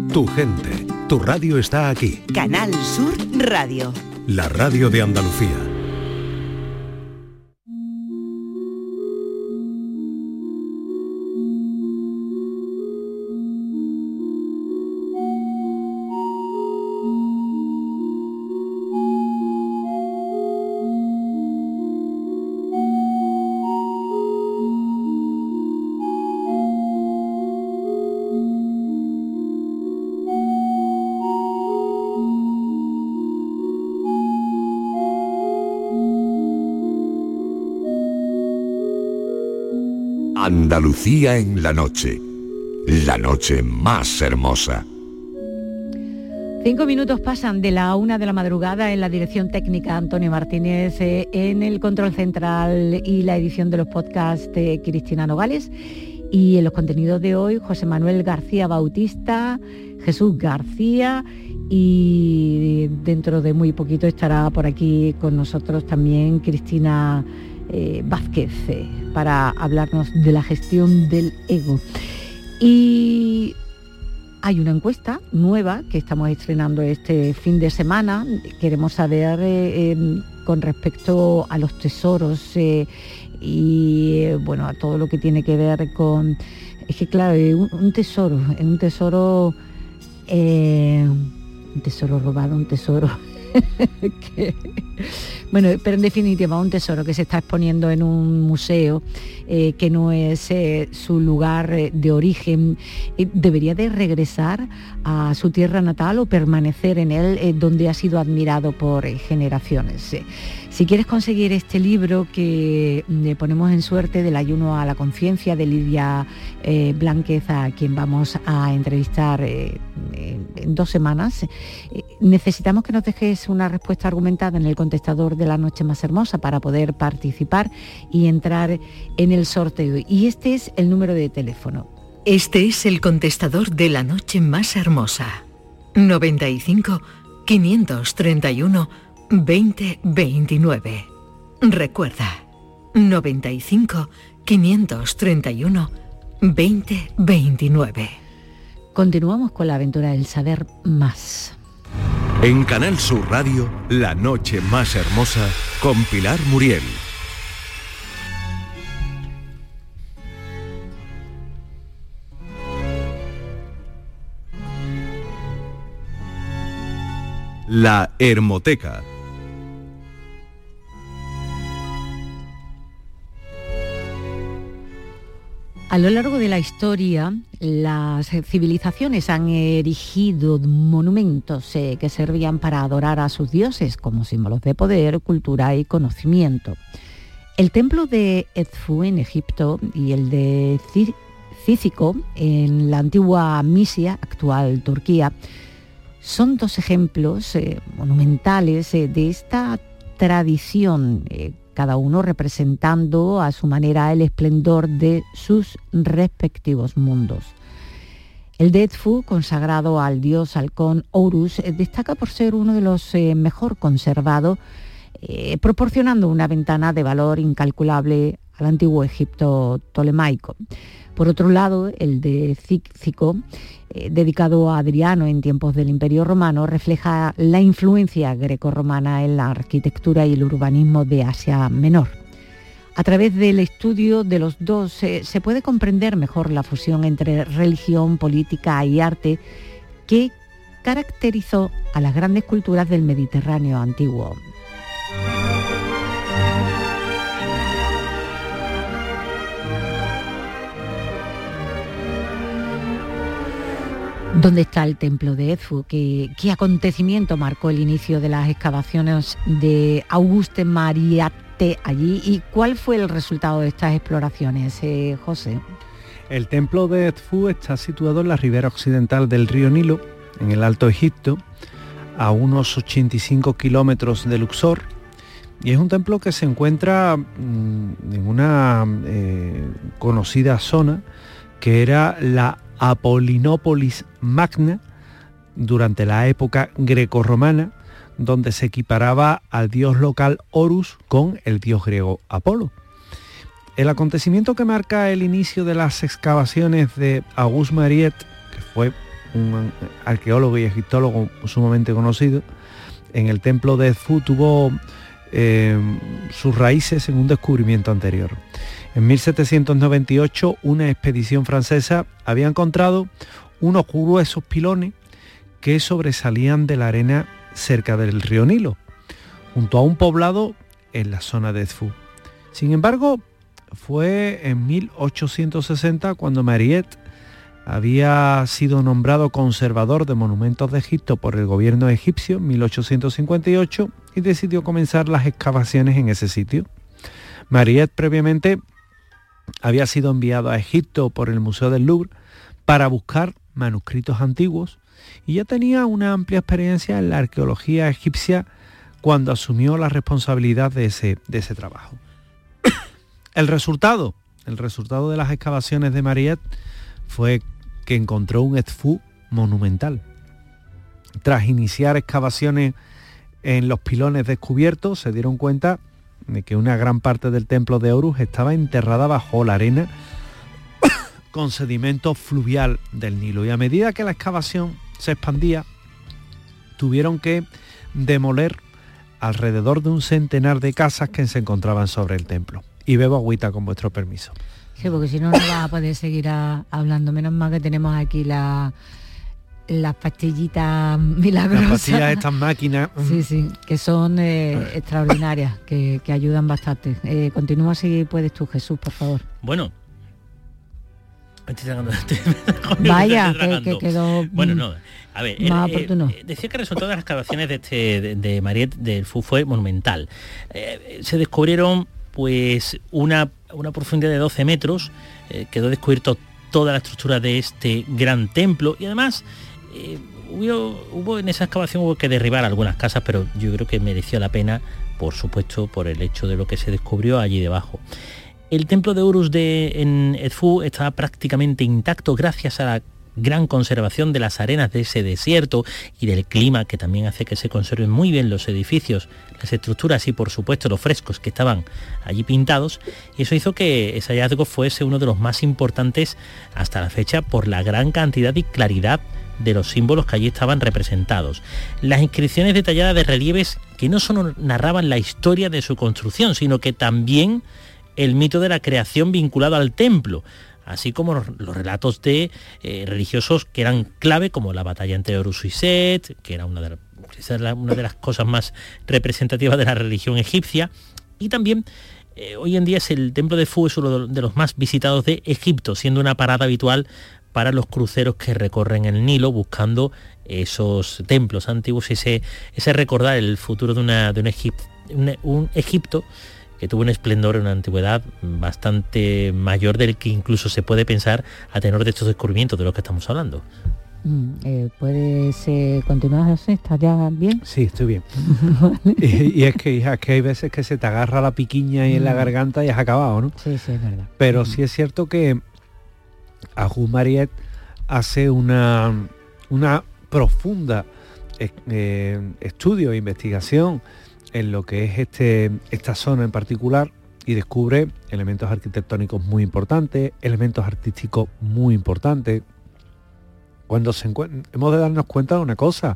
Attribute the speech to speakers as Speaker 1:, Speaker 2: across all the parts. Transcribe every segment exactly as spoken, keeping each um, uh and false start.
Speaker 1: Tu gente, tu radio está aquí.
Speaker 2: Canal Sur Radio.
Speaker 1: La radio de Andalucía.
Speaker 3: Andalucía en la noche, la noche más hermosa.
Speaker 4: Cinco minutos pasan de la una de la madrugada. En la dirección técnica Antonio Martínez, eh, en el control central y la edición de los podcasts de Cristina Nogales, y en los contenidos de hoy José Manuel García Bautista, Jesús García, y dentro de muy poquito estará por aquí con nosotros también Cristina Eh, Vázquez, eh, para hablarnos de la gestión del ego. Y hay una encuesta nueva que estamos estrenando este fin de semana. Queremos saber eh, eh, con respecto a los tesoros eh, y eh, bueno, a todo lo que tiene que ver con... Es que claro, un, un tesoro, un tesoro, eh, un tesoro robado, un tesoro... que, bueno, pero en definitiva un tesoro que se está exponiendo en un museo eh, que no es eh, su lugar eh, de origen, eh, debería de regresar a su tierra natal o permanecer en él, eh, donde ha sido admirado por eh, generaciones. Eh, si quieres conseguir este libro que le ponemos en suerte, del ayuno a la conciencia, de Lidia eh, Blánquez, a quien vamos a entrevistar eh, en dos semanas, eh, necesitamos que nos dejes una respuesta argumentada en el contestador de la noche más hermosa para poder participar y entrar en el sorteo. Y este es el número de teléfono.
Speaker 5: Este es el contestador de la noche más hermosa. noventa y cinco, quinientos treinta y uno, veinte veintinueve. Recuerda, noventa y cinco, quinientos treinta y uno, veinte veintinueve.
Speaker 4: Continuamos con la aventura del saber más.
Speaker 1: En Canal Sur Radio, la noche más hermosa con Pilar Muriel. La Hermoteca.
Speaker 4: A lo largo de la historia, las civilizaciones han erigido monumentos eh, que servían para adorar a sus dioses como símbolos de poder, cultura y conocimiento. El templo de Edfu en Egipto y el de Cícico en la antigua Misia, actual Turquía, son dos ejemplos eh, monumentales eh, de esta tradición, eh, cada uno representando a su manera el esplendor de sus respectivos mundos. El de Edfu, consagrado al dios halcón Horus, eh, destaca por ser uno de los eh, mejor conservados, eh, proporcionando una ventana de valor incalculable al antiguo Egipto tolemaico. Por otro lado, el de Cícico, eh, dedicado a Adriano en tiempos del Imperio Romano, refleja la influencia grecorromana en la arquitectura y el urbanismo de Asia Menor. A través del estudio de los dos eh, se puede comprender mejor la fusión entre religión, política y arte que caracterizó a las grandes culturas del Mediterráneo antiguo. ¿Dónde está el templo de Edfu? ¿Qué, qué acontecimiento marcó el inicio de las excavaciones de Auguste Mariette allí? ¿Y cuál fue el resultado de estas exploraciones, eh, José?
Speaker 6: El templo de Edfu está situado en la ribera occidental del río Nilo, en el Alto Egipto, a unos ochenta y cinco kilómetros de Luxor, y es un templo que se encuentra mmm, en una eh, conocida zona que era la Apollinópolis Magna durante la época grecorromana, donde se equiparaba al dios local Horus con el dios griego Apolo. El acontecimiento que marca el inicio de las excavaciones de Auguste Mariette, que fue un arqueólogo y egiptólogo sumamente conocido, en el templo de Edfú tuvo eh, sus raíces en un descubrimiento anterior. En mil setecientos noventa y ocho, una expedición francesa había encontrado unos gruesos pilones que sobresalían de la arena cerca del río Nilo, junto a un poblado en la zona de Edfú. Sin embargo, fue en mil ochocientos sesenta cuando Mariette había sido nombrado conservador de monumentos de Egipto por el gobierno egipcio en mil ochocientos cincuenta y ocho y decidió comenzar las excavaciones en ese sitio. Mariette previamente había sido enviado a Egipto por el Museo del Louvre para buscar manuscritos antiguos y ya tenía una amplia experiencia en la arqueología egipcia cuando asumió la responsabilidad de ese, de ese trabajo. El resultado, el resultado de las excavaciones de Mariette fue que encontró un Edfú monumental. Tras iniciar excavaciones en los pilones descubiertos, se dieron cuenta de que una gran parte del templo de Horus estaba enterrada bajo la arena con sedimento fluvial del Nilo. Y a medida que la excavación se expandía, tuvieron que demoler alrededor de un centenar de casas que se encontraban sobre el templo. Y bebo agüita con vuestro permiso.
Speaker 4: Sí, porque si no, no vas a poder seguir a, hablando. Menos mal que tenemos aquí la, las pastillitas milagrosas.
Speaker 6: Las pastillas de estas máquinas.
Speaker 4: Sí, sí, que son eh, extraordinarias, que, que ayudan bastante. Eh, continúa si puedes tú, Jesús, por favor.
Speaker 7: Bueno. Estoy tragando, estoy,
Speaker 4: Vaya,
Speaker 7: estoy
Speaker 4: que, que quedó
Speaker 7: bueno, no, a ver,
Speaker 4: más
Speaker 7: eh,
Speaker 4: oportuno.
Speaker 7: Eh, decía que el resultado de las excavaciones de, este, de, de Mariette del Edfú fue monumental. Eh, se descubrieron pues una, una profundidad de doce metros, eh, quedó descubierto toda la estructura de este gran templo y además eh, hubo, hubo en esa excavación hubo que derribar algunas casas, pero yo creo que mereció la pena, por supuesto, por el hecho de lo que se descubrió allí debajo. El templo de Horus de, en Edfú estaba prácticamente intacto gracias a la gran conservación de las arenas de ese desierto y del clima, que también hace que se conserven muy bien los edificios, las estructuras y por supuesto los frescos que estaban allí pintados, y eso hizo que ese hallazgo fuese uno de los más importantes hasta la fecha por la gran cantidad y claridad de los símbolos que allí estaban representados. Las inscripciones detalladas de relieves que no solo narraban la historia de su construcción, sino que también el mito de la creación vinculado al templo, así como los, los relatos de eh, religiosos que eran clave, como la batalla entre Horus y Set, que era una de, la, una de las cosas más representativas de la religión egipcia, y también eh, hoy en día es el templo de Edfú, es uno de los más visitados de Egipto, siendo una parada habitual para los cruceros que recorren el Nilo buscando esos templos antiguos y ese, ese recordar el futuro de, una, de un, Egip, un, un Egipto que tuvo un esplendor en una antigüedad bastante mayor del que incluso se puede pensar a tenor de estos descubrimientos de los que estamos hablando.
Speaker 4: Mm, eh, ¿Puedes eh, continuar, José? ¿Estás ya bien?
Speaker 6: Sí, estoy bien. Vale. y, y es que, hija, es que hay veces que se te agarra la piquiña ahí mm. en la garganta y has acabado, ¿no?
Speaker 4: Sí, sí, es verdad.
Speaker 6: Pero
Speaker 4: mm.
Speaker 6: sí es cierto que Ahu Mariette hace una, una profunda eh, estudio e investigación en lo que es este, esta zona en particular y descubre elementos arquitectónicos muy importantes, elementos artísticos muy importantes. Cuando se encuentra, hemos de darnos cuenta de una cosa.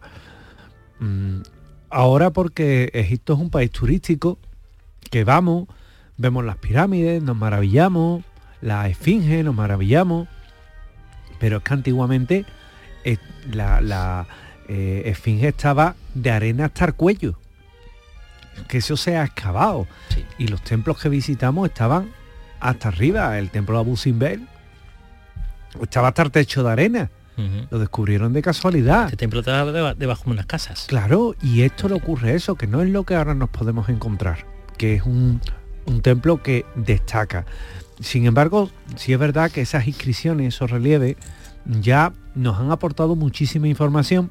Speaker 6: Mm, ahora porque Egipto es un país turístico, que vamos, vemos las pirámides, nos maravillamos, la esfinge, nos maravillamos, pero es que antiguamente eh, la, la eh, esfinge estaba de arena hasta el cuello, que eso se ha excavado, sí. Y los templos que visitamos estaban hasta arriba. El templo de Abu Simbel estaba hasta el techo de arena. Uh-huh. Lo descubrieron de casualidad.
Speaker 7: Este templo estaba debajo de unas casas.
Speaker 6: Claro, y esto le ocurre eso, que no es lo que ahora nos podemos encontrar, que es un, un templo que destaca. Sin embargo, sí es verdad que esas inscripciones, esos relieves, ya nos han aportado muchísima información,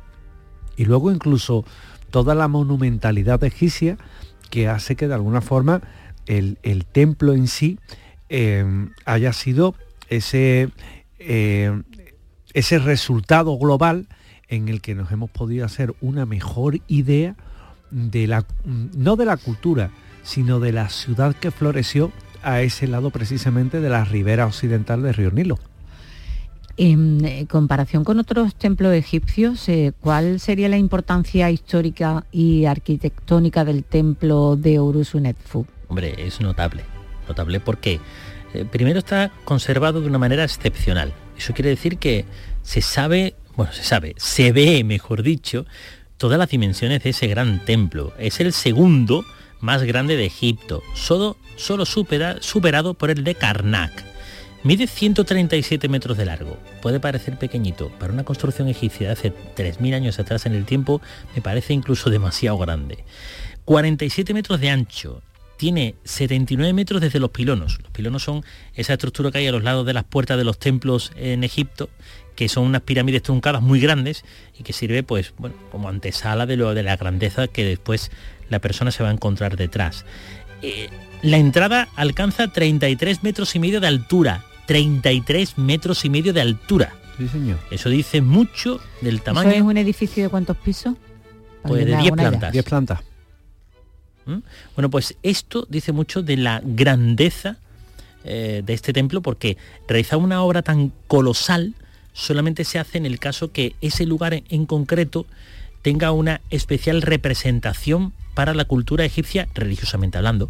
Speaker 6: y luego incluso toda la monumentalidad egipcia que hace que de alguna forma el, el templo en sí eh, haya sido ese, eh, ese resultado global en el que nos hemos podido hacer una mejor idea de la, no de la cultura, sino de la ciudad que floreció a ese lado precisamente de la ribera occidental del río Nilo.
Speaker 4: En comparación con otros templos egipcios, eh, ¿cuál sería la importancia histórica y arquitectónica del templo de Horus-Netfu?
Speaker 7: Hombre, es notable, notable porque eh, primero está conservado de una manera excepcional. Eso quiere decir que se sabe, bueno, se sabe, se ve, mejor dicho, todas las dimensiones de ese gran templo. Es el segundo más grande de Egipto, solo, solo supera, superado por el de Karnak. Mide ciento treinta y siete metros de largo. Puede parecer pequeñito. Para una construcción egipcia de hace tres mil años atrás en el tiempo, me parece incluso demasiado grande. cuarenta y siete metros de ancho. Tiene setenta y nueve metros desde los pilonos. Los pilonos son esa estructura que hay a los lados de las puertas de los templos en Egipto, que son unas pirámides truncadas muy grandes y que sirve, pues, bueno, como antesala de, lo, de la grandeza que después la persona se va a encontrar detrás. Eh, la entrada alcanza treinta y tres metros y medio de altura. treinta y tres metros y medio de altura.
Speaker 6: Sí, señor.
Speaker 7: Eso dice mucho del tamaño.
Speaker 4: ¿Eso es un edificio de cuántos pisos?
Speaker 7: Pues de diez plantas.
Speaker 6: diez plantas.
Speaker 7: ¿Mm? Bueno, pues esto dice mucho de la grandeza eh, de este templo, porque realizar una obra tan colosal solamente se hace en el caso que ese lugar en, en concreto tenga una especial representación para la cultura egipcia, religiosamente hablando,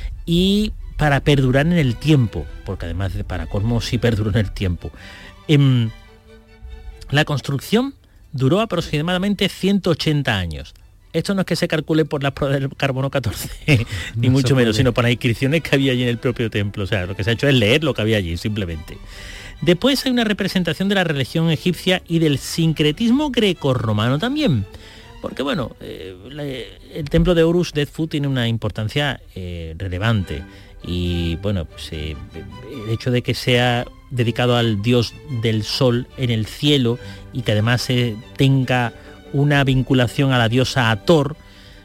Speaker 7: y para perdurar en el tiempo, porque además de para colmo sí perduró en el tiempo. Eh, la construcción duró aproximadamente ciento ochenta años. Esto no es que se calcule por las pruebas del carbono catorce, ni
Speaker 6: no
Speaker 7: mucho menos,
Speaker 6: puede.
Speaker 7: sino por las inscripciones que había allí en el propio templo. O sea, lo que se ha hecho es leer lo que había allí, simplemente. Después hay una representación de la religión egipcia y del sincretismo grecorromano también. Porque bueno, eh, la, el templo de Horus-Netfu tiene una importancia eh, relevante. Y bueno, pues, eh, el hecho de que sea dedicado al dios del sol en el cielo y que además eh, tenga una vinculación a la diosa Hathor,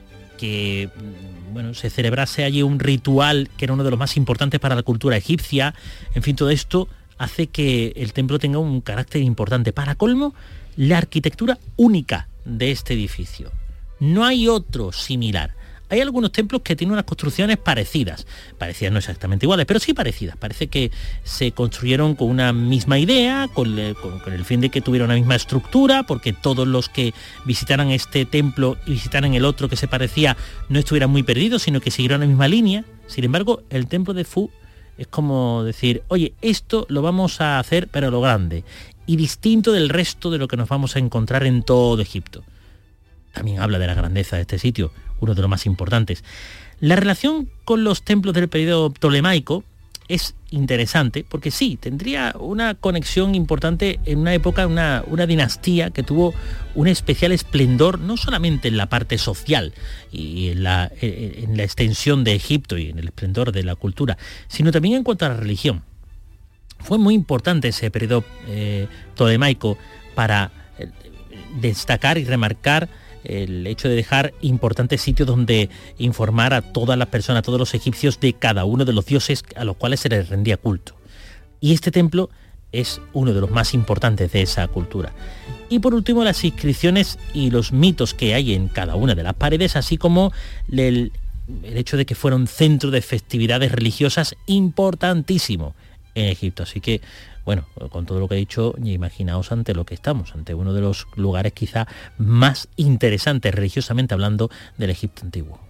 Speaker 7: que bueno, se celebrase allí un ritual que era uno de los más importantes para la cultura egipcia. En fin, todo esto hace que el templo tenga un carácter importante. Para colmo, la arquitectura única de este edificio. No hay otro similar. Hay algunos templos que tienen unas construcciones parecidas, parecidas no exactamente iguales, pero sí parecidas. Parece que se construyeron con una misma idea, con, con, con el fin de que tuviera una misma estructura, porque todos los que visitaran este templo y visitaran el otro que se parecía no estuvieran muy perdidos, sino que siguieran la misma línea. Sin embargo, el templo de Fu es como decir, oye, esto lo vamos a hacer pero a lo grande, y distinto del resto de lo que nos vamos a encontrar en todo Egipto. También habla de la grandeza de este sitio, uno de los más importantes. La relación con los templos del periodo ptolemaico es interesante, porque sí, tendría una conexión importante en una época, una, una dinastía que tuvo un especial esplendor, no solamente en la parte social y en la, en la extensión de Egipto y en el esplendor de la cultura, sino también en cuanto a la religión. Fue muy importante ese periodo eh, ptolemaico para eh, destacar y remarcar el hecho de dejar importantes sitios donde informar a todas las personas, a todos los egipcios, de cada uno de los dioses a los cuales se les rendía culto. Y este templo es uno de los más importantes de esa cultura. Y por último, las inscripciones y los mitos que hay en cada una de las paredes, así como el, el hecho de que fueron centro de festividades religiosas importantísimo en Egipto. Así que, bueno, con todo lo que he dicho, imaginaos ante lo que estamos, ante uno de los lugares quizá más interesantes religiosamente hablando del Egipto antiguo.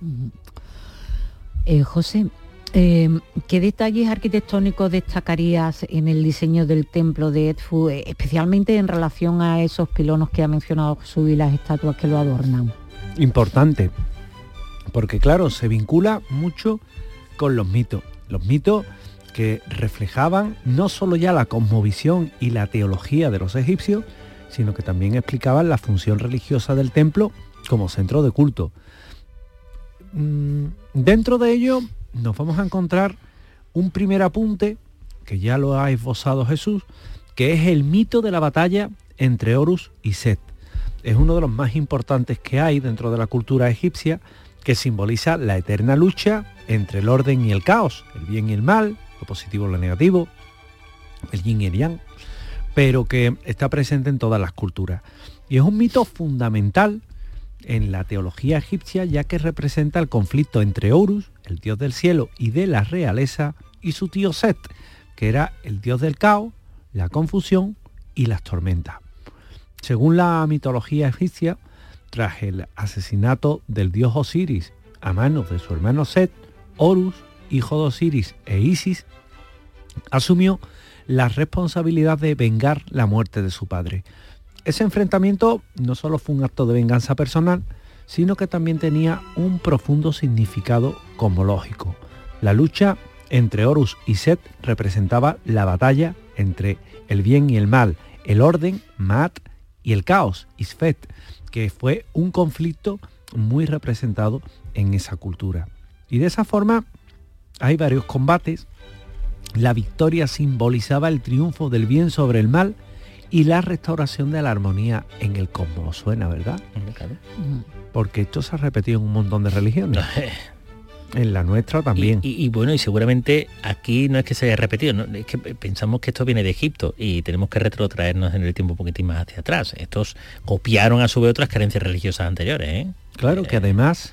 Speaker 4: Eh, José, eh, ¿qué detalles arquitectónicos destacarías en el diseño del templo de Edfu, eh, especialmente en relación a esos pilonos que ha mencionado Jesús y las estatuas que lo adornan?
Speaker 6: Importante, porque claro, se vincula mucho con los mitos. Los mitos que reflejaban no solo ya la cosmovisión y la teología de los egipcios, sino que también explicaban la función religiosa del templo como centro de culto. Dentro de ello nos vamos a encontrar un primer apunte, que ya lo ha esbozado Jesús, que es el mito de la batalla entre Horus y Set. Es uno de los más importantes que hay dentro de la cultura egipcia, que simboliza la eterna lucha entre el orden y el caos, el bien y el mal, lo positivo y lo negativo, el yin y el yang, pero que está presente en todas las culturas. Y es un mito fundamental en la teología egipcia, ya que representa el conflicto entre Horus, el dios del cielo y de la realeza, y su tío Set, que era el dios del caos, la confusión y las tormentas. Según la mitología egipcia, tras el asesinato del dios Osiris a manos de su hermano Set, Horus, hijo de Osiris e Isis, asumió la responsabilidad de vengar la muerte de su padre. Ese enfrentamiento no solo fue un acto de venganza personal, sino que también tenía un profundo significado cosmológico. La lucha entre Horus y Set representaba la batalla entre el bien y el mal, el orden, Maat, y el caos, Isfet, que fue un conflicto muy representado en esa cultura. Y de esa forma hay varios combates. La victoria simbolizaba el triunfo del bien sobre el mal y la restauración de la armonía en el cosmos. Suena, ¿verdad?
Speaker 7: Claro.
Speaker 6: Porque esto se ha repetido en un montón de religiones. En la nuestra también.
Speaker 7: Y, y, y bueno, y seguramente aquí no es que se haya repetido, ¿no? Es que pensamos que esto viene de Egipto y tenemos que retrotraernos en el tiempo un poquitín más hacia atrás. Estos copiaron a su vez otras creencias religiosas anteriores, ¿eh?
Speaker 6: Claro, que además,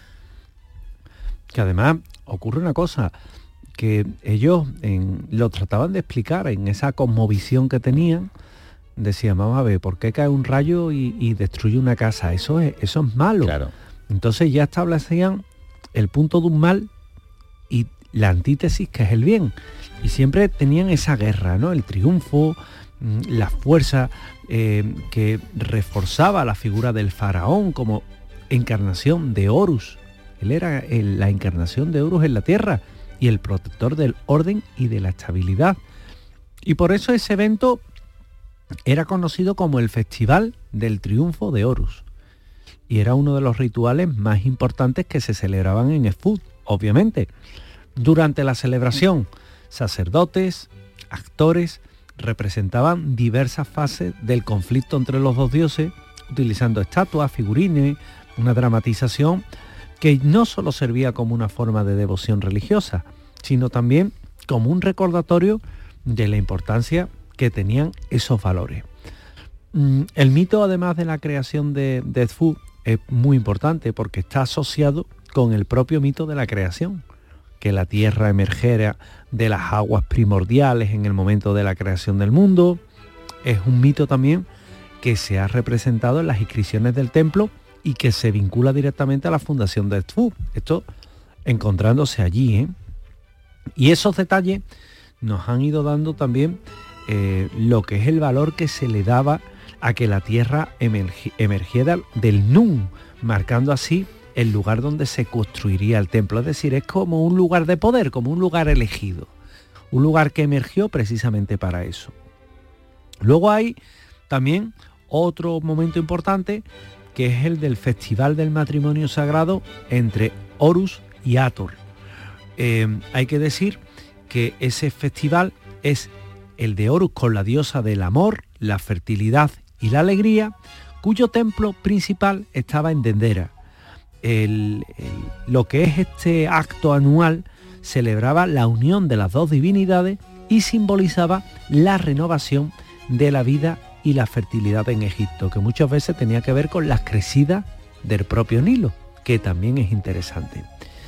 Speaker 6: que además ocurre una cosa, que ellos en, lo trataban de explicar en esa cosmovisión que tenían. Decían, vamos a ver, ¿por qué cae un rayo y, y destruye una casa? Eso es, eso es malo.
Speaker 7: Claro.
Speaker 6: Entonces ya establecían el punto de un mal y la antítesis, que es el bien. Y siempre tenían esa guerra, ¿no? El triunfo, la fuerza eh, que reforzaba la figura del faraón como encarnación de Horus. Él era el, la encarnación de Horus en la tierra y el protector del orden y de la estabilidad. Y por eso ese evento era conocido como el Festival del Triunfo de Horus. Y era uno de los rituales más importantes que se celebraban en Edfu, obviamente. Durante la celebración, sacerdotes, actores, representaban diversas fases del conflicto entre los dos dioses, utilizando estatuas, figurines, una dramatización que no solo servía como una forma de devoción religiosa, sino también como un recordatorio de la importancia que tenían esos valores. El mito, además de la creación de, de Edfu, es muy importante porque está asociado con el propio mito de la creación, que la tierra emergiera de las aguas primordiales en el momento de la creación del mundo. Es un mito también que se ha representado en las inscripciones del templo y que se vincula directamente a la fundación de Edfu. Esto encontrándose allí, ¿eh? Y esos detalles nos han ido dando también eh, lo que es el valor que se le daba a que la tierra emergi- emergiera del Nun, marcando así el lugar donde se construiría el templo. Es decir, es como un lugar de poder, como un lugar elegido, un lugar que emergió precisamente para eso. Luego hay también otro momento importante, que es el del Festival del Matrimonio Sagrado entre Horus y Hathor. Eh, hay que decir que ese festival es el de Horus con la diosa del amor, la fertilidad y la alegría, cuyo templo principal estaba en Dendera. El, el, lo que es este acto anual celebraba la unión de las dos divinidades y simbolizaba la renovación de la vida y la fertilidad en Egipto, que muchas veces tenía que ver con las crecidas del propio Nilo, que también es interesante.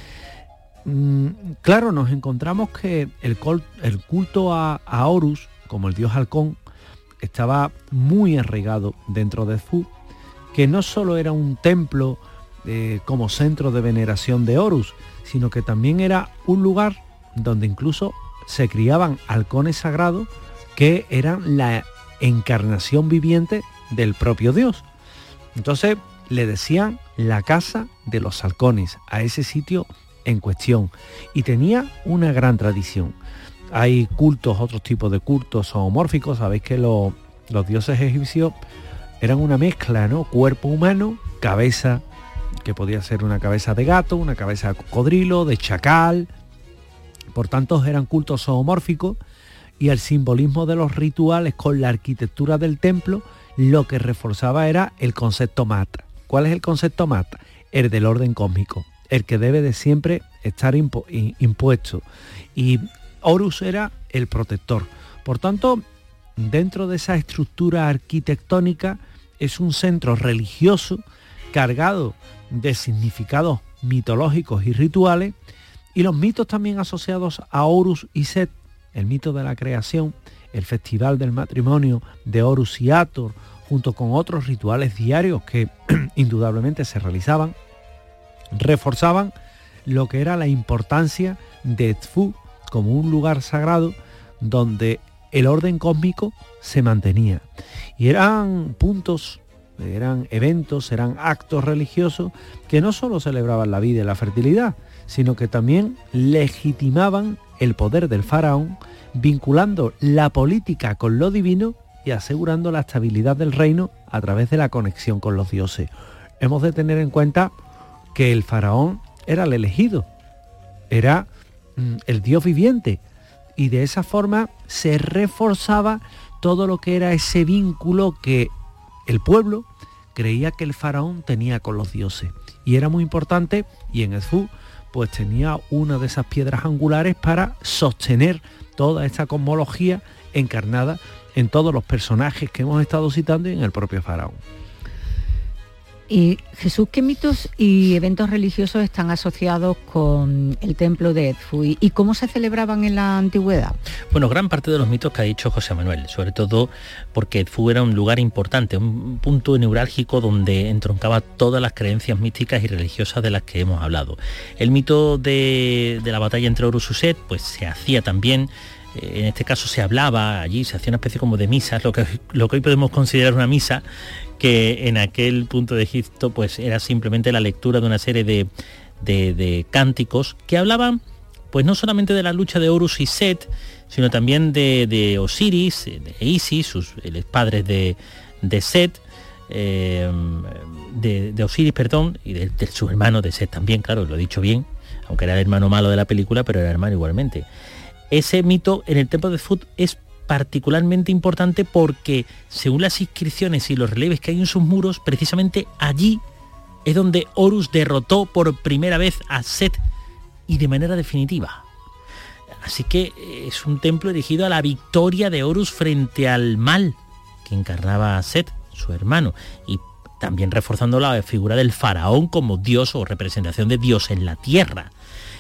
Speaker 6: Mm, claro, nos encontramos que el, col, el culto a, a Horus, como el dios halcón, estaba muy arraigado dentro de Edfu, que no solo era un templo eh, como centro de veneración de Horus, sino que también era un lugar donde incluso se criaban halcones sagrados que eran la encarnación viviente del propio dios. Entonces le decían la casa de los halcones a ese sitio en cuestión, y tenía una gran tradición. Hay cultos, otros tipos de cultos zoomórficos. Sabéis que lo, los dioses egipcios eran una mezcla, ¿no? Cuerpo humano, cabeza, que podía ser una cabeza de gato, una cabeza de cocodrilo, de chacal. Por tanto, eran cultos zoomórficos, y el simbolismo de los rituales con la arquitectura del templo lo que reforzaba era el concepto Maat. ¿Cuál es el concepto Maat? El del orden cósmico, el que debe de siempre estar impu- impuesto. Y Horus era el protector. Por tanto, dentro de esa estructura arquitectónica es un centro religioso cargado de significados mitológicos y rituales, y los mitos también asociados a Horus y Set, el mito de la creación, el festival del matrimonio de Horus y Hathor, junto con otros rituales diarios que indudablemente se realizaban, reforzaban lo que era la importancia de Edfu como un lugar sagrado donde el orden cósmico se mantenía. Y eran puntos, eran eventos, eran actos religiosos que no solo celebraban la vida y la fertilidad, sino que también legitimaban el poder del faraón, vinculando la política con lo divino y asegurando la estabilidad del reino a través de la conexión con los dioses. Hemos de tener en cuenta que el faraón era el elegido, era mm, el dios viviente, y de esa forma se reforzaba todo lo que era ese vínculo que el pueblo creía que el faraón tenía con los dioses. Y era muy importante, y en Edfu pues tenía una de esas piedras angulares para sostener toda esta cosmología encarnada en todos los personajes que hemos estado citando y en el propio faraón.
Speaker 4: Y Jesús, ¿qué mitos y eventos religiosos están asociados con el templo de Edfu y, y cómo se celebraban en la antigüedad?
Speaker 7: Bueno, gran parte de los mitos que ha dicho José Manuel, sobre todo porque Edfu era un lugar importante, un punto neurálgico donde entroncaba todas las creencias místicas y religiosas de las que hemos hablado. El mito de, de la batalla entre Horus y Set, pues se hacía también. En este caso se hablaba allí, se hacía una especie como de misas, lo que, lo que hoy podemos considerar una misa, que en aquel punto de Egipto pues era simplemente la lectura de una serie de, de, de cánticos que hablaban pues no solamente de la lucha de Horus y Set, sino también de, de Osiris, de Isis, sus los padres de, de Set, eh, de, de Osiris, perdón, y de, de su hermano de Set también, claro, lo he dicho bien, aunque era el hermano malo de la película, pero era hermano igualmente. Ese mito en el templo de Edfu es particularmente importante porque, según las inscripciones y los relieves que hay en sus muros, precisamente allí es donde Horus derrotó por primera vez a Set y de manera definitiva. Así que es un templo dirigido a la victoria de Horus frente al mal que encarnaba a Set, su hermano, y también reforzando la figura del faraón como dios o representación de Dios en la tierra.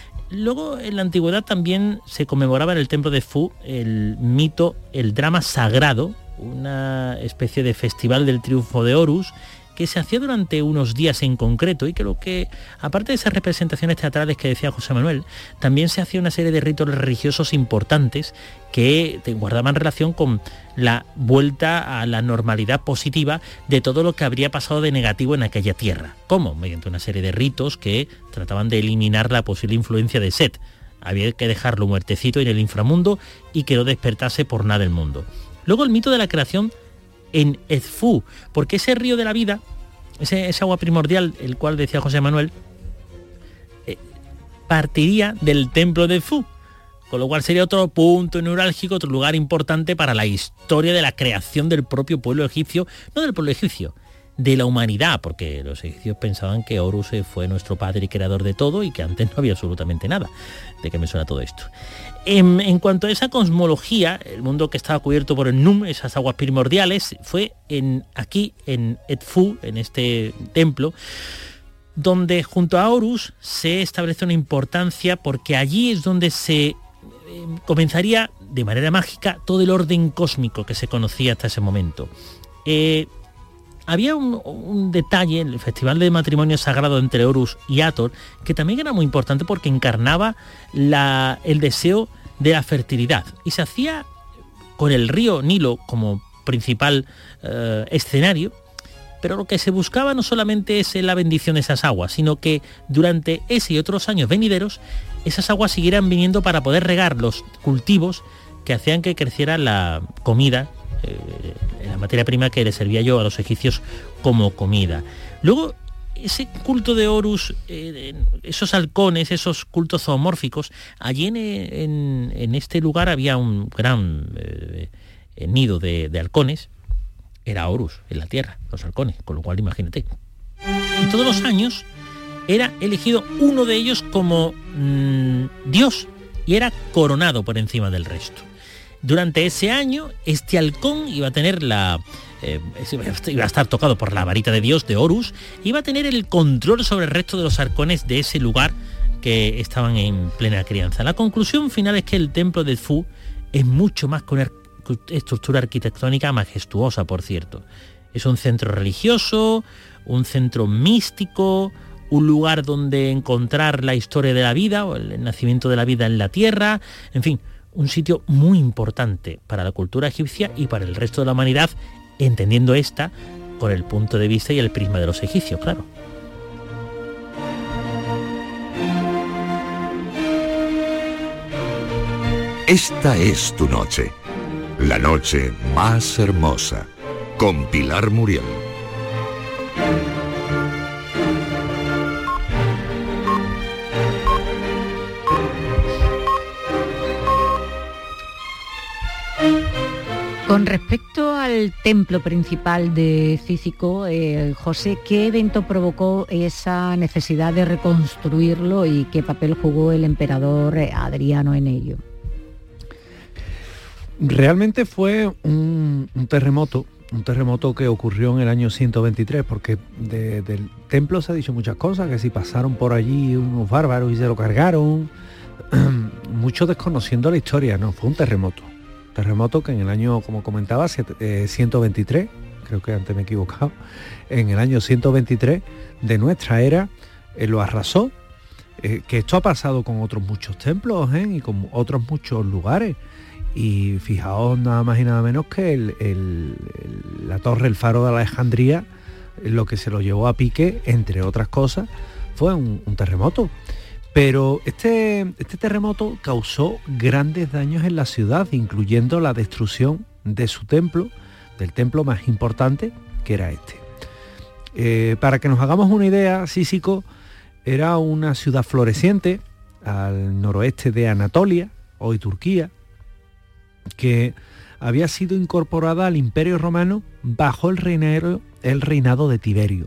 Speaker 7: Luego, en la antigüedad también se conmemoraba en el templo de Edfu el mito, el drama sagrado, una especie de festival del triunfo de Horus, que se hacía durante unos días en concreto y creo que, aparte de esas representaciones teatrales que decía José Manuel, también se hacía una serie de ritos religiosos importantes que guardaban relación con la vuelta a la normalidad positiva de todo lo que habría pasado de negativo en aquella tierra. ¿Cómo? Mediante una serie de ritos que trataban de eliminar la posible influencia de Set. Había que dejarlo muertecito en el inframundo y que no despertase por nada el mundo. Luego el mito de la creación en Edfu, porque ese río de la vida, ese, ese agua primordial, el cual decía José Manuel, eh, partiría del templo de Edfu, con lo cual sería otro punto neurálgico, otro lugar importante para la historia de la creación del propio pueblo egipcio, no del pueblo egipcio, de la humanidad, porque los egipcios pensaban que Horus fue nuestro padre y creador de todo y que antes no había absolutamente nada. ¿De qué me suena todo esto? En, en cuanto a esa cosmología, el mundo que estaba cubierto por el Num, esas aguas primordiales, fue en, aquí en Edfu, en este templo, donde junto a Horus se establece una importancia porque allí es donde se eh, comenzaría de manera mágica todo el orden cósmico que se conocía hasta ese momento. Eh, Había un, un detalle en el festival de matrimonio sagrado entre Horus y Hathor que también era muy importante porque encarnaba la, el deseo de la fertilidad y se hacía con el río Nilo como principal eh, escenario, pero lo que se buscaba no solamente es la bendición de esas aguas, sino que durante ese y otros años venideros esas aguas siguieran viniendo para poder regar los cultivos que hacían que creciera la comida, Eh, la materia prima que le servía yo a los egipcios como comida. Luego, ese culto de Horus, eh, esos halcones, esos cultos zoomórficos, allí en, en, en este lugar había un gran eh, nido de, de halcones, era Horus en la tierra, los halcones, con lo cual imagínate. Y todos los años era elegido uno de ellos como mmm, Dios y era coronado por encima del resto. Durante ese año, este halcón iba a tener la... Eh, iba a estar tocado por la varita de Dios, de Horus, iba a tener el control sobre el resto de los halcones de ese lugar que estaban en plena crianza. La conclusión final es que el templo de Edfu es mucho más que una, estructura arquitectónica majestuosa, por cierto. Es un centro religioso, un centro místico, un lugar donde encontrar la historia de la vida o el nacimiento de la vida en la tierra, en fin, un sitio muy importante para la cultura egipcia y para el resto de la humanidad, entendiendo esta con el punto de vista y el prisma de los egipcios, claro.
Speaker 3: Esta es tu noche, la noche más hermosa, con Pilar Muriel.
Speaker 4: Con respecto al templo principal de Cícico, eh, José, ¿qué evento provocó esa necesidad de reconstruirlo y qué papel jugó el emperador Adriano en ello?
Speaker 6: Realmente fue un, un terremoto, un terremoto que ocurrió en el año ciento veintitrés, porque de, del templo se ha dicho muchas cosas, que si pasaron por allí unos bárbaros y se lo cargaron, muchos desconociendo la historia, no, fue un terremoto. Terremoto que en el año, como comentaba, ciento veintitrés, creo que antes me he equivocado, en el año ciento veintitrés de nuestra era, eh, lo arrasó, eh, que esto ha pasado con otros muchos templos ¿eh? y con otros muchos lugares. Y fijaos nada más y nada menos que el, el, el, la torre, el faro de Alejandría, lo que se lo llevó a pique, entre otras cosas, fue un, un terremoto. Pero este, este terremoto causó grandes daños en la ciudad, incluyendo la destrucción de su templo, del templo más importante, que era este. Eh, para que nos hagamos una idea, Cícico era una ciudad floreciente al noroeste de Anatolia, hoy Turquía, que había sido incorporada al Imperio Romano bajo el reinado, el reinado de Tiberio.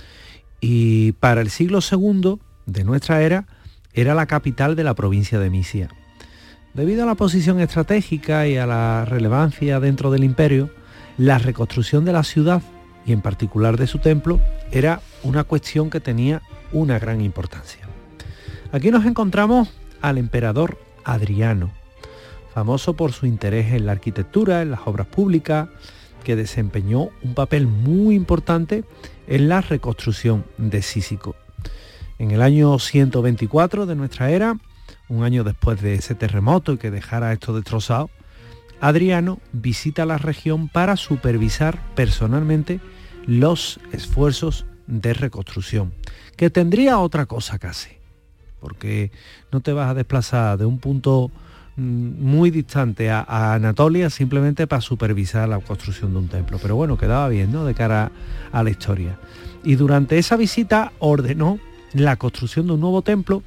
Speaker 6: Y para el siglo segundo de nuestra era, era la capital de la provincia de Misia. Debido a la posición estratégica y a la relevancia dentro del imperio, la reconstrucción de la ciudad, y en particular de su templo, era una cuestión que tenía una gran importancia. Aquí nos encontramos al emperador Adriano, famoso por su interés en la arquitectura, en las obras públicas, que desempeñó un papel muy importante en la reconstrucción de Cícico. En el año ciento veinticuatro de nuestra era, un año después de ese terremoto y que dejara esto destrozado, Adriano visita la región para supervisar personalmente los esfuerzos de reconstrucción, que tendría otra cosa casi, porque no te vas a desplazar de un punto muy distante a, a Anatolia simplemente para supervisar la construcción de un templo, pero bueno, quedaba bien, ¿no?, de cara a la historia. Y durante esa visita ordenó la construcción de un nuevo templo,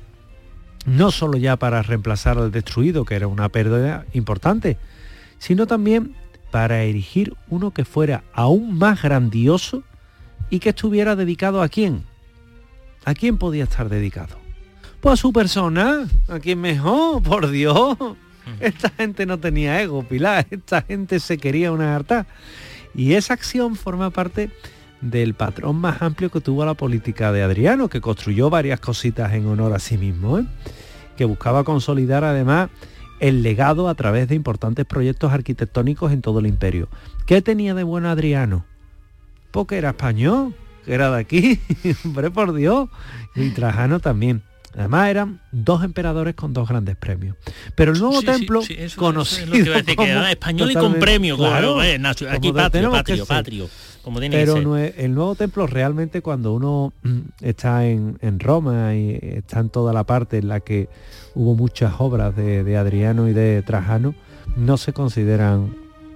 Speaker 6: no solo ya para reemplazar al destruido, que era una pérdida importante, sino también para erigir uno que fuera aún más grandioso y que estuviera dedicado a quién. ¿A quién podía estar dedicado? Pues a su persona. ¿A quién mejor? Por Dios. Esta gente no tenía ego, Pilar. Esta gente se quería una harta. Y esa acción forma parte del patrón más amplio que tuvo la política de Adriano, que construyó varias cositas en honor a sí mismo, ¿eh? Que buscaba consolidar además el legado a través de importantes proyectos arquitectónicos en todo el imperio. ¿Qué tenía de bueno Adriano? Porque era español, que era de aquí, hombre, por Dios. Y Trajano también. Además eran dos emperadores con dos grandes premios. Pero el nuevo sí, templo, sí, sí, eso, conocido eso es lo que decir, como que español y con premio, claro, como, eh,
Speaker 7: aquí patrio, patrio, patrio, como tiene
Speaker 6: pero
Speaker 7: que ser.
Speaker 6: El nuevo templo realmente, cuando uno está en, en Roma y está en toda la parte en la que hubo muchas obras de, de Adriano y de Trajano, no se consideran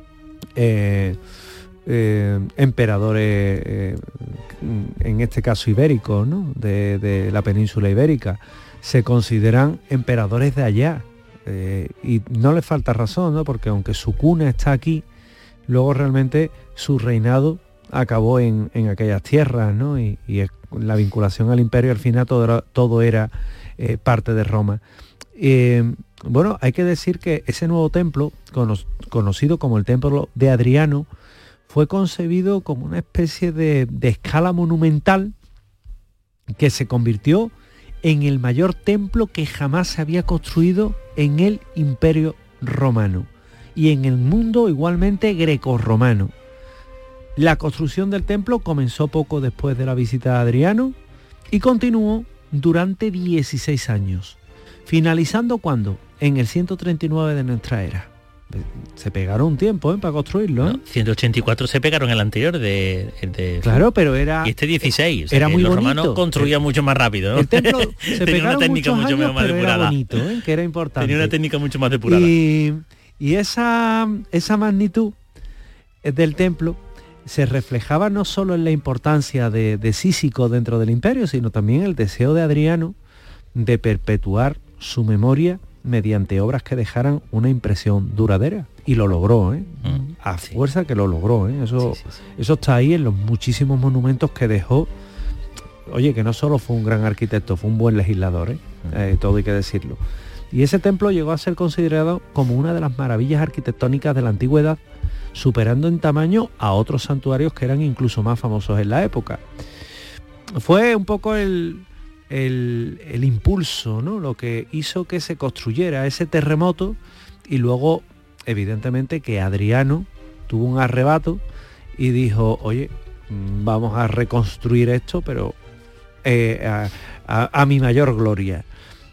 Speaker 6: eh, eh, emperadores, eh, en este caso ibéricos, ¿no?, de, de la península ibérica. Se consideran emperadores de allá, eh, y no les falta razón, ¿no?, porque aunque su cuna está aquí, luego realmente su reinado acabó en, en aquellas tierras, ¿no?, y, y la vinculación al imperio, al final todo era, todo era eh, parte de Roma. Eh, bueno, hay que decir que ese nuevo templo, cono- conocido como el templo de Adriano, fue concebido como una especie de, de escala monumental que se convirtió en el mayor templo que jamás se había construido en el Imperio Romano. y en el mundo igualmente grecorromano. La construcción del templo comenzó poco después de la visita de Adriano y continuó durante dieciséis años, finalizando ¿cuándo? En el ciento treinta y nueve de nuestra era. Se pegaron un tiempo ¿eh? para construirlo. ¿eh?
Speaker 7: No, ciento ochenta y cuatro se pegaron el anterior de, el de
Speaker 6: claro, pero era
Speaker 7: y este dieciséis. O sea,
Speaker 6: era muy
Speaker 7: los
Speaker 6: bonito.
Speaker 7: romanos construían mucho más rápido, ¿no?
Speaker 6: El templo se
Speaker 7: tenía
Speaker 6: pegaron
Speaker 7: una técnica
Speaker 6: muchos
Speaker 7: mucho
Speaker 6: años,
Speaker 7: más
Speaker 6: pero
Speaker 7: depurada.
Speaker 6: era bonito, ¿eh? que era importante.
Speaker 7: Tenía una técnica mucho más depurada.
Speaker 6: Y, y esa, esa magnitud del templo se reflejaba no solo en la importancia de, de Cícico dentro del imperio, sino también el deseo de Adriano de perpetuar su memoria mediante obras que dejaran una impresión duradera. Y lo logró, ¿eh? Mm, a sí. fuerza que lo logró, ¿eh? Eso, sí, sí, sí. eso está ahí en los muchísimos monumentos que dejó. Oye, que no solo fue un gran arquitecto, fue un buen legislador, ¿eh? Mm. Eh, todo hay que decirlo. Y ese templo llegó a ser considerado como una de las maravillas arquitectónicas de la antigüedad, superando en tamaño a otros santuarios que eran incluso más famosos en la época. Fue un poco el, el, el impulso, ¿no? Lo que hizo que se construyera ese terremoto y luego, evidentemente, que Adriano tuvo un arrebato y dijo, oye, vamos a reconstruir esto, pero eh, a, a, a mi mayor gloria.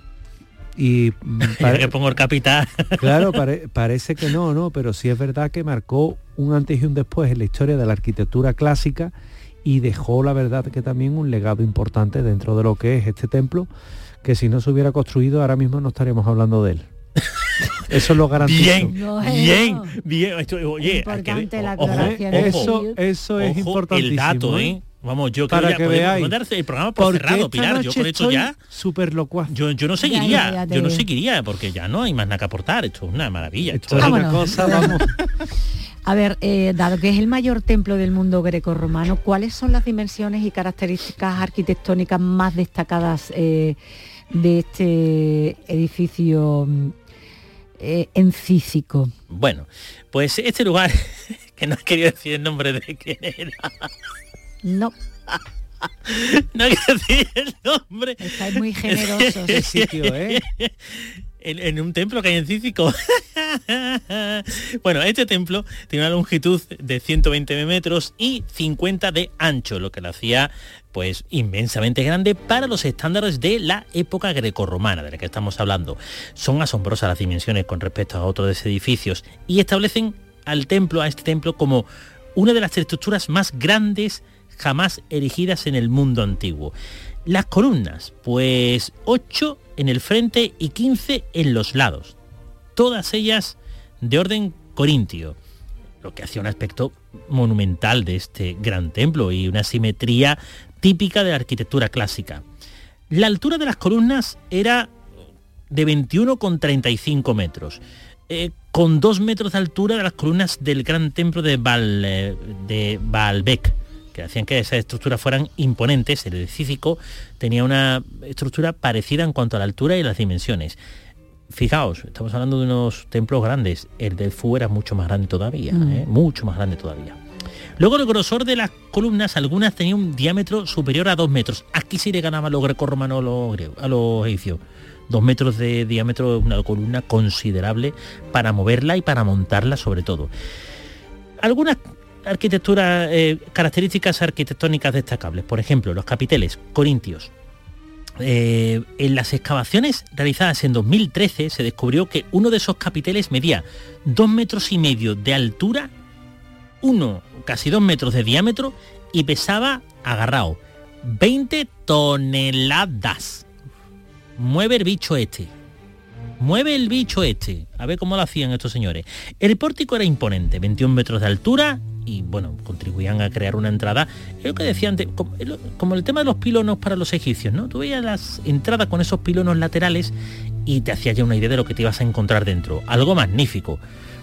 Speaker 6: Y
Speaker 7: para que pongo el capital.
Speaker 6: Claro, pare, parece que no, no, pero sí es verdad que marcó un antes y un después en la historia de la arquitectura clásica y dejó, la verdad, que también un legado importante dentro de lo que es este templo, que si no se hubiera construido ahora mismo no estaríamos hablando de él. Eso lo garantizo.
Speaker 7: Bien, bien, bien. Esto, oye,
Speaker 4: importante
Speaker 7: que,
Speaker 4: la
Speaker 7: ojo,
Speaker 4: aclaración.
Speaker 6: Eso, eso es
Speaker 7: ojo,
Speaker 6: importantísimo.
Speaker 7: El dato, ¿eh?
Speaker 6: ¿eh?
Speaker 7: Vamos, yo
Speaker 6: para
Speaker 7: creo
Speaker 6: que
Speaker 7: ya
Speaker 6: veáis.
Speaker 7: podemos darse el programa por cerrado, Pilar. Yo con esto ya
Speaker 6: súper locuaz.
Speaker 7: Yo, yo no seguiría, ya, ya, ya yo no seguiría, porque ya no hay más nada que aportar. Esto es una maravilla.
Speaker 6: Esto es una cosa, vamos.
Speaker 4: A ver, eh, dado que es el mayor templo del mundo grecorromano, ¿cuáles son las dimensiones y características arquitectónicas más destacadas eh, de este edificio eh, en Cícico?
Speaker 7: Bueno, pues este lugar, que no he querido decir el nombre de quién era.
Speaker 4: No.
Speaker 7: No hay que decir el nombre.
Speaker 4: Estáis muy generosos.
Speaker 6: Ese sitio, ¿eh?
Speaker 7: En, en un templo que hay en Cícico. Bueno, este templo tiene una longitud de ciento veinte metros y cincuenta de ancho, lo que lo hacía pues inmensamente grande para los estándares de la época grecorromana de la que estamos hablando. Son asombrosas las dimensiones con respecto a otros edificios y establecen al templo, a este templo, como una de las estructuras más grandes jamás erigidas en el mundo antiguo. Las columnas, pues ocho en el frente y quince en los lados, todas ellas de orden corintio, lo que hacía un aspecto monumental de este gran templo y una simetría típica de la arquitectura clásica. La altura de las columnas era de veintiuno coma treinta y cinco metros, eh, con dos metros de altura de las columnas del gran templo de, Baal, eh, de Baalbek, que hacían que esas estructuras fueran imponentes. El de Cícico tenía una estructura parecida en cuanto a la altura y las dimensiones. Fijaos, estamos hablando de unos templos grandes. El del Fu era mucho más grande todavía, mm. ¿eh? mucho más grande todavía. Luego el grosor de las columnas, algunas tenían un diámetro superior a dos metros. Aquí sí le ganaban los grecorromanos a los griegos, a los egipcios. Dos metros de diámetro, una columna considerable para moverla y para montarla sobre todo. Algunas arquitecturas, eh, características arquitectónicas destacables, por ejemplo, los capiteles corintios. Eh, en las excavaciones realizadas en dos mil trece se descubrió que uno de esos capiteles medía dos metros y medio de altura, uno, casi dos metros de diámetro y pesaba, agarrado, veinte toneladas. Mueve el bicho este. Mueve el bicho este. A ver cómo lo hacían estos señores. El pórtico era imponente, veintiún metros de altura y, bueno, contribuían a crear una entrada. Es lo que decía antes, como, como el tema de los pilonos para los egipcios, ¿no? Tú veías las entradas con esos pilonos laterales y te hacías ya una idea de lo que te ibas a encontrar dentro. Algo magnífico.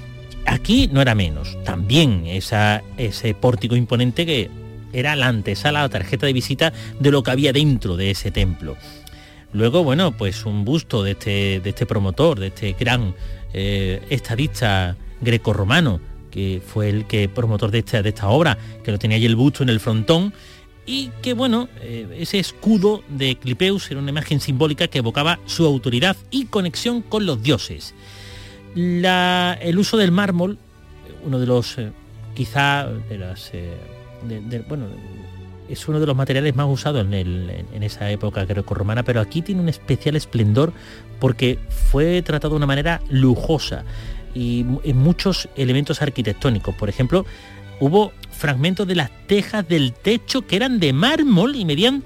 Speaker 7: Aquí no era menos. También esa, ese pórtico imponente que era la antesala, la tarjeta de visita de lo que había dentro de ese templo. Luego, bueno, pues un busto de este, de este promotor, de este gran eh, estadista grecorromano, que fue el que promotor de esta, de esta obra, que lo tenía allí el busto en el frontón, y que, bueno, eh, ese escudo de Clipeus era una imagen simbólica que evocaba su autoridad y conexión con los dioses. La, el uso del mármol, uno de los, eh, quizá, de las, eh, de, de, bueno, es uno de los materiales más usados en, el, en esa época grecorromana, pero aquí tiene un especial esplendor porque fue tratado de una manera lujosa y en muchos elementos arquitectónicos. Por ejemplo, hubo fragmentos de las tejas del techo que eran de mármol y medían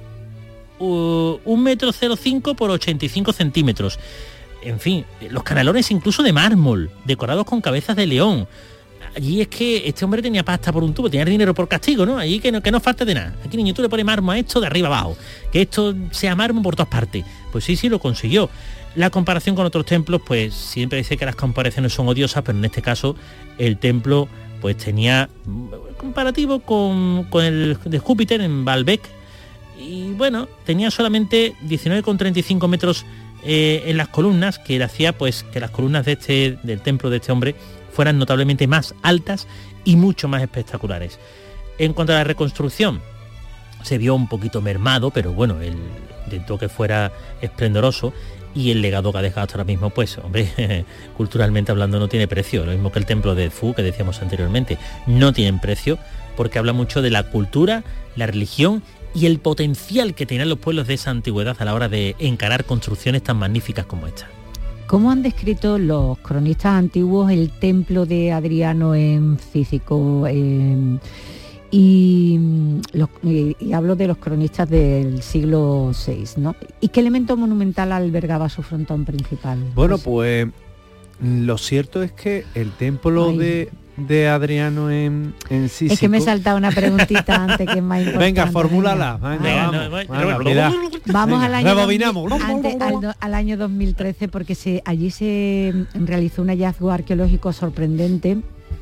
Speaker 7: uh, un metro cero cinco por ochenta y cinco centímetros. En fin, los canalones incluso de mármol, decorados con cabezas de león. Allí es que este hombre tenía pasta por un tubo, tenía dinero por castigo, ¿no? Allí que no, que no falta de nada. Aquí, niño, tú le pones mármol a esto de arriba abajo. Que esto sea mármol por todas partes. Pues sí, sí, lo consiguió. La comparación con otros templos, pues siempre dice que las comparaciones son odiosas, pero en este caso el templo pues tenía comparativo con, con el de Júpiter en Baalbek. Y bueno, tenía solamente diecinueve coma treinta y cinco metros eh, en las columnas, que le hacía pues que las columnas de este, del templo de este hombre fueran notablemente más altas y mucho más espectaculares. En cuanto a la reconstrucción, se vio un poquito mermado, pero bueno, él intentó que fuera esplendoroso, y el legado que ha dejado hasta ahora mismo, pues, hombre, culturalmente hablando no tiene precio, lo mismo que el templo de Edfú, que decíamos anteriormente, no tienen precio, porque habla mucho de la cultura, la religión y el potencial que tenían los pueblos de esa antigüedad a la hora de encarar construcciones tan magníficas como esta.
Speaker 4: ¿Cómo han descrito los cronistas antiguos el templo de Adriano en Cícico? Eh, y, los, y, y hablo de los cronistas del siglo seis, ¿no? ¿Y qué elemento monumental albergaba su frontón principal?
Speaker 6: Bueno, pues lo cierto es que el templo de, de Adriano en, en Cícico...
Speaker 4: Es que me he saltado una preguntita antes que es más importante.
Speaker 6: Venga, formúlala. Venga,
Speaker 7: venga,
Speaker 6: vamos.
Speaker 7: no,
Speaker 6: Venga,
Speaker 7: no,
Speaker 6: mira.
Speaker 4: Vamos
Speaker 6: Venga,
Speaker 4: al año,
Speaker 6: rebobinamos.
Speaker 4: dos mil, antes, al, al año dos mil trece, porque se, allí se realizó un hallazgo arqueológico sorprendente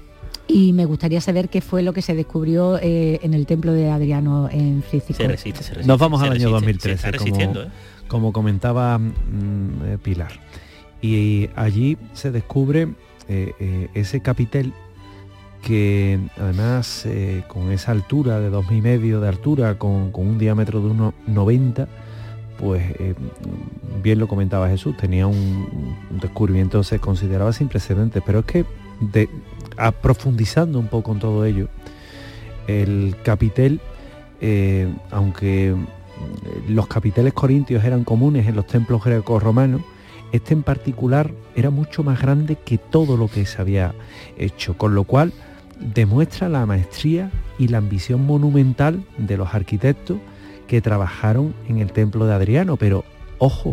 Speaker 4: y me gustaría saber qué fue lo que se descubrió eh, en el templo de Adriano en Cícico.
Speaker 7: Se resiste, se resiste.
Speaker 6: Nos vamos
Speaker 7: se
Speaker 6: al
Speaker 7: resiste,
Speaker 6: año dos mil trece,
Speaker 7: se está resistiendo,
Speaker 6: como,
Speaker 7: ¿eh?
Speaker 6: como comentaba mm, eh, Pilar. Y allí se descubre eh, eh, ese capitel que además eh, con esa altura de dos y medio de altura, con, con un diámetro de unos noventa, pues eh, bien lo comentaba Jesús, tenía un, un descubrimiento, se consideraba sin precedentes, pero es que de, a, profundizando un poco en todo ello, el capitel, eh, aunque los capiteles corintios eran comunes en los templos grecorromanos, este en particular era mucho más grande que todo lo que se había hecho, con lo cual demuestra la maestría y la ambición monumental de los arquitectos que trabajaron en el templo de Adriano. Pero ojo,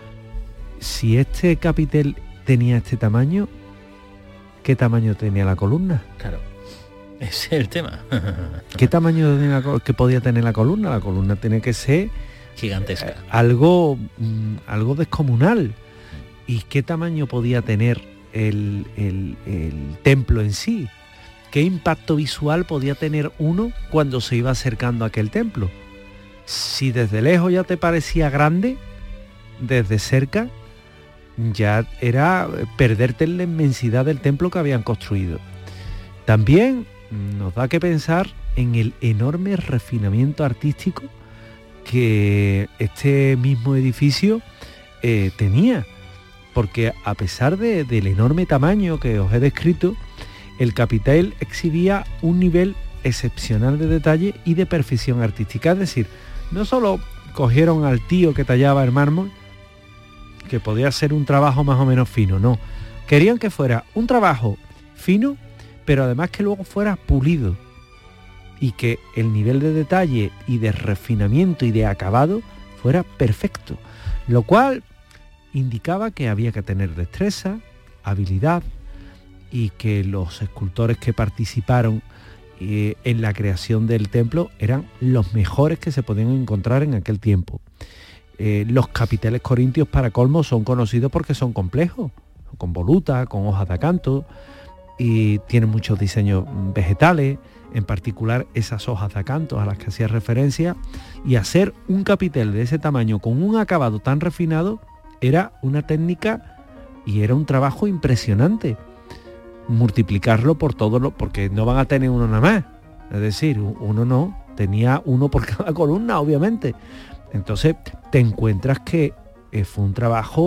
Speaker 6: si este capitel tenía este tamaño, ¿qué tamaño tenía la columna?
Speaker 7: Claro, ese es el tema.
Speaker 6: ¿Qué tamaño tenía la, que podía tener la columna? La columna tiene que ser
Speaker 7: gigantesca,
Speaker 6: eh, algo, mm, algo descomunal. ¿Y qué tamaño podía tener el, el, el templo en sí? ¿Qué impacto visual podía tener uno cuando se iba acercando a aquel templo? Si desde lejos ya te parecía grande, desde cerca ya era perderte en la inmensidad del templo que habían construido. También nos da que pensar en el enorme refinamiento artístico que este mismo edificio eh, tenía, porque a pesar de, del enorme tamaño que os he descrito, el capitel exhibía un nivel excepcional de detalle y de perfección artística. Es decir, no solo cogieron al tío que tallaba el mármol, que podía ser un trabajo más o menos fino, no. Querían que fuera un trabajo fino, pero además que luego fuera pulido y que el nivel de detalle y de refinamiento y de acabado fuera perfecto, lo cual indicaba que había que tener destreza, habilidad, y que los escultores que participaron eh, en la creación del templo eran los mejores que se podían encontrar en aquel tiempo. Eh, los capiteles corintios, para colmo, son conocidos porque son complejos, con voluta, con hojas de acanto, y tienen muchos diseños vegetales, en particular esas hojas de acanto a las que hacía referencia, y hacer un capitel de ese tamaño con un acabado tan refinado era una técnica y era un trabajo impresionante. Multiplicarlo por todo lo, porque no van a tener uno nada más, es decir, uno no, tenía uno por cada columna, obviamente. Entonces te encuentras que eh, fue un trabajo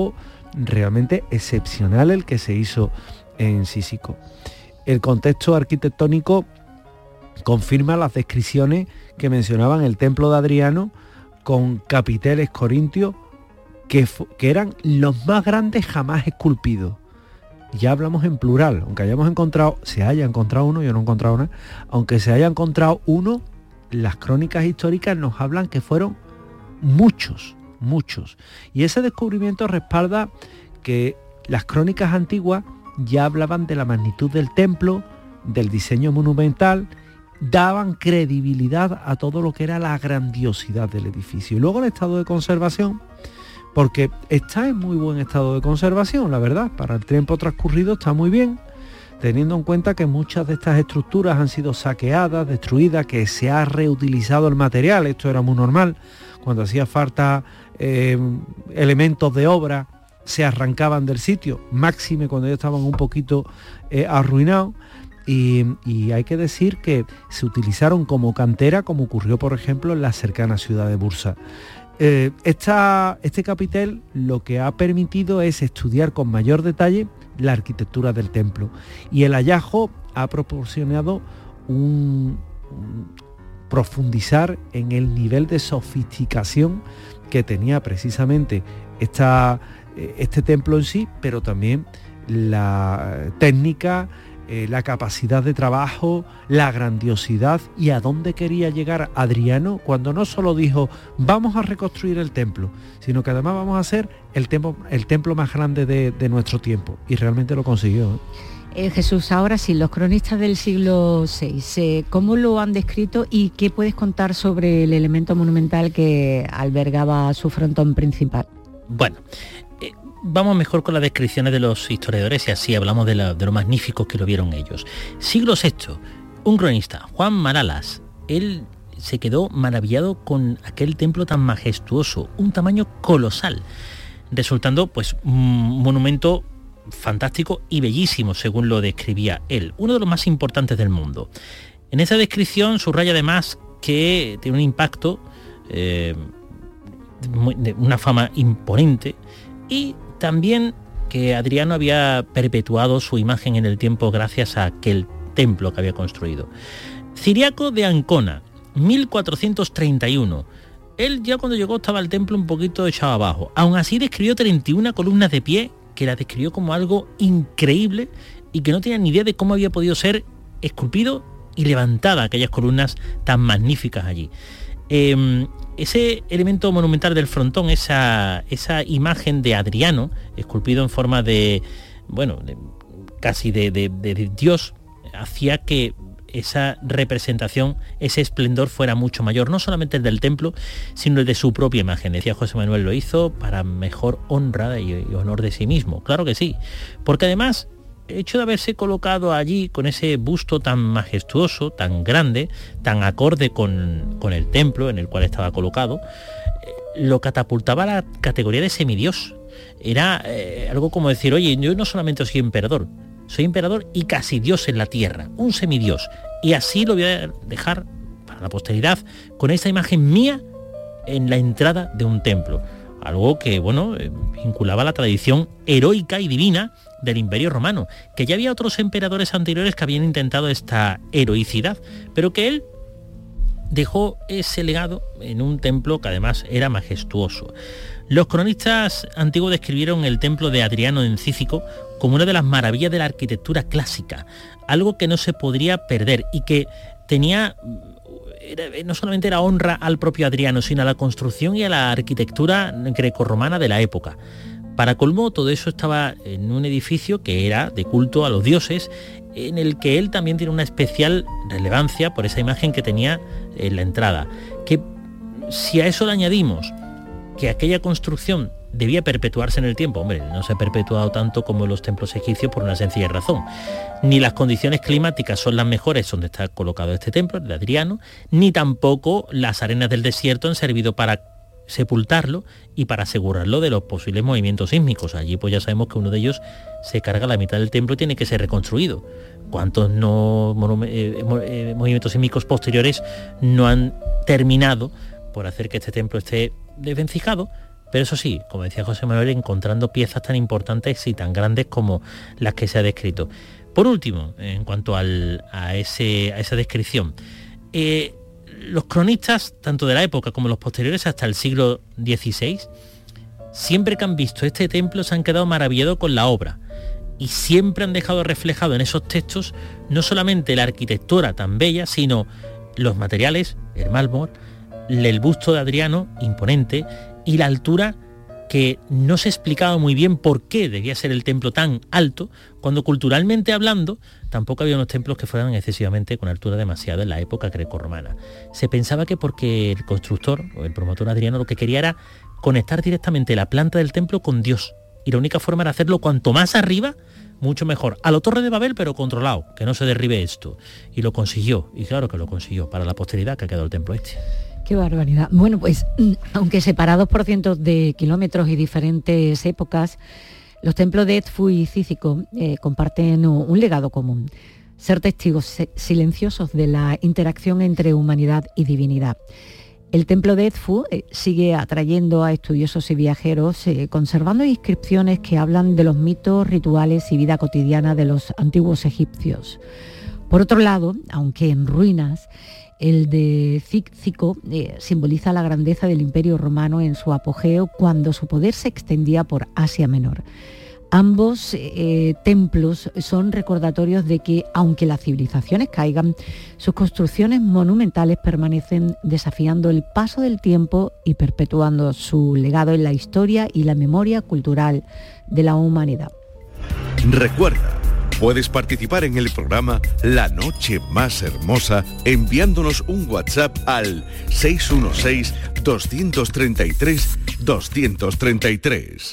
Speaker 6: realmente excepcional el que se hizo en Cícico. El contexto arquitectónico confirma las descripciones que mencionaban el templo de Adriano con capiteles corintios que, que eran los más grandes jamás esculpidos. Ya hablamos en plural, aunque hayamos encontrado, se haya encontrado uno, yo no he encontrado nada, aunque se haya encontrado uno, las crónicas históricas nos hablan que fueron muchos, muchos. Y ese descubrimiento respalda que las crónicas antiguas ya hablaban de la magnitud del templo, del diseño monumental, daban credibilidad a todo lo que era la grandiosidad del edificio. Y luego el estado de conservación, porque está en muy buen estado de conservación, la verdad, para el tiempo transcurrido está muy bien, teniendo en cuenta que muchas de estas estructuras han sido saqueadas, destruidas, que se ha reutilizado el material. Esto era muy normal, cuando hacía falta eh, elementos de obra, se arrancaban del sitio, máxime cuando ya estaban un poquito eh, arruinados, y, y hay que decir que se utilizaron como cantera, como ocurrió por ejemplo en la cercana ciudad de Bursa. Eh, esta, este capitel lo que ha permitido es estudiar con mayor detalle la arquitectura del templo, y el hallazgo ha proporcionado un, un profundizar en el nivel de sofisticación que tenía precisamente esta, este templo en sí, pero también la técnica, eh, la capacidad de trabajo, la grandiosidad y a dónde quería llegar Adriano cuando no solo dijo vamos a reconstruir el templo, sino que además vamos a hacer el templo, el templo más grande de, de nuestro tiempo, y realmente lo consiguió, ¿eh?
Speaker 4: Eh, Jesús, ahora sí, los cronistas del siglo seis, eh, ¿cómo lo han descrito y qué puedes contar sobre el elemento monumental que albergaba su frontón principal?
Speaker 7: Bueno, eh, vamos mejor con las descripciones de los historiadores y así hablamos de, la, de lo magníficos que lo vieron ellos. Siglo sexto, un cronista, Juan Maralas, él se quedó maravillado con aquel templo tan majestuoso, un tamaño colosal, resultando pues un monumento fantástico y bellísimo, según lo describía él, uno de los más importantes del mundo. En esa descripción subraya además que tiene un impacto, eh, de una fama imponente, y también que Adriano había perpetuado su imagen en el tiempo gracias a aquel templo que había construido. Ciriaco de Ancona, mil cuatrocientos treinta y uno. Él ya cuando llegó estaba el templo un poquito echado abajo. Aún así describió treinta y una columnas de pie, que la describió como algo increíble y que no tenía ni idea de cómo había podido ser esculpido y levantada aquellas columnas tan magníficas allí. Eh, ese elemento monumental del frontón, esa, esa imagen de Adriano, esculpido en forma de, bueno, de, casi de, de, de Dios, hacía que esa representación, ese esplendor fuera mucho mayor, no solamente el del templo, sino el de su propia imagen. Decía José Manuel, lo hizo para mejor honra y, y honor de sí mismo. Claro que sí, porque además el hecho de haberse colocado allí con ese busto tan majestuoso, tan grande, tan acorde con, con el templo en el cual estaba colocado, lo catapultaba a la categoría de semidios. Era eh, algo como decir, oye, yo no solamente soy emperador, soy emperador y casi dios en la tierra, un semidios. Y así lo voy a dejar para la posteridad, con esta imagen mía en la entrada de un templo. Algo que, bueno, vinculaba a la tradición heroica y divina del Imperio Romano, que ya había otros emperadores anteriores que habían intentado esta heroicidad, pero que él dejó ese legado en un templo que además era majestuoso. Los cronistas antiguos describieron el templo de Adriano en Cícico como una de las maravillas de la arquitectura clásica, algo que no se podría perder y que tenía, era, no solamente era honra al propio Adriano, sino a la construcción y a la arquitectura grecorromana de la época. Para colmo, todo eso estaba en un edificio que era de culto a los dioses, en el que él también tiene una especial relevancia por esa imagen que tenía en la entrada. Que si a eso le añadimos que aquella construcción debía perpetuarse en el tiempo, hombre, no se ha perpetuado tanto como los templos egipcios por una sencilla razón. Ni las condiciones climáticas son las mejores donde está colocado este templo, el de Adriano, ni tampoco las arenas del desierto han servido para sepultarlo y para asegurarlo de los posibles movimientos sísmicos. Allí pues ya sabemos que uno de ellos se carga la mitad del templo y tiene que ser reconstruido. ¿Cuántos no eh, eh, movimientos sísmicos posteriores no han terminado por hacer que este templo esté desvencijado? pero eso sí, como decía José Manuel, encontrando piezas tan importantes y tan grandes como las que se ha descrito. Por último, en cuanto al, a, ese, a esa descripción, eh, los cronistas, tanto de la época como los posteriores hasta el siglo dieciséis, siempre que han visto este templo se han quedado maravillados con la obra y siempre han dejado reflejado en esos textos no solamente la arquitectura tan bella, sino los materiales, el mármol, el busto de Adriano, imponente, y la altura, que no se explicaba muy bien por qué debía ser el templo tan alto, cuando culturalmente hablando tampoco había unos templos que fueran excesivamente con altura demasiado en la época grecorromana. Se pensaba que porque el constructor o el promotor Adriano lo que quería era conectar directamente la planta del templo con Dios, y la única forma era hacerlo cuanto más arriba, mucho mejor. A lo Torre de Babel, pero controlado, que no se derribe esto. Y lo consiguió, y claro que lo consiguió, para la posteridad que ha quedado el templo este.
Speaker 4: Qué barbaridad. Bueno, pues aunque separados por cientos de kilómetros y diferentes épocas, los templos de Edfu y Cícico eh, comparten un legado común: ser testigos silenciosos de la interacción entre humanidad y divinidad. El templo de Edfu eh, sigue atrayendo a estudiosos y viajeros, eh, conservando inscripciones que hablan de los mitos, rituales y vida cotidiana de los antiguos egipcios. Por otro lado, aunque en ruinas, el de Cícico eh, simboliza la grandeza del Imperio Romano en su apogeo, cuando su poder se extendía por Asia Menor. Ambos eh, templos son recordatorios de que, aunque las civilizaciones caigan, sus construcciones monumentales permanecen desafiando el paso del tiempo y perpetuando su legado en la historia y la memoria cultural de la humanidad.
Speaker 1: Recuerda, puedes participar en el programa La Noche Más Hermosa enviándonos un WhatsApp al seis uno seis, dos tres tres, dos tres tres.